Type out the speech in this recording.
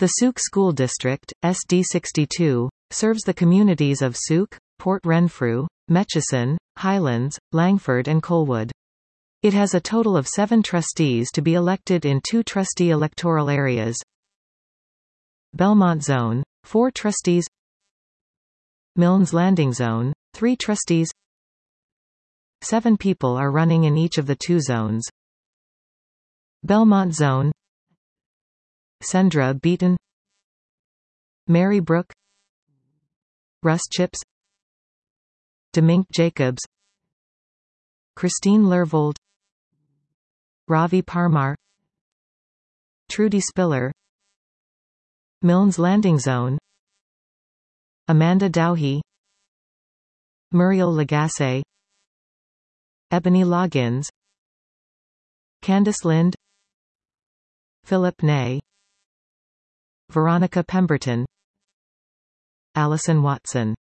The Souk School District, SD62, serves the communities of Souk, Port Renfrew, Metchison, Highlands, Langford and Colwood. It has a total of 7 trustees to be elected in 2 trustee electoral areas. Belmont Zone, 4 trustees. Milnes Landing Zone, 3 trustees. 7 people are running in each of the 2 zones. Belmont Zone, Sandra Beaton, Mary Brook, Russ Chips, Demink Jacobs, Christine Lervold, Ravi Parmar, Trudy Spiller, Milnes Landing Zone, Amanda Dowhey, Muriel Lagasse, Ebony Loggins, Candice Lind, Philip Ney, Veronica Pemberton, Allison Watson.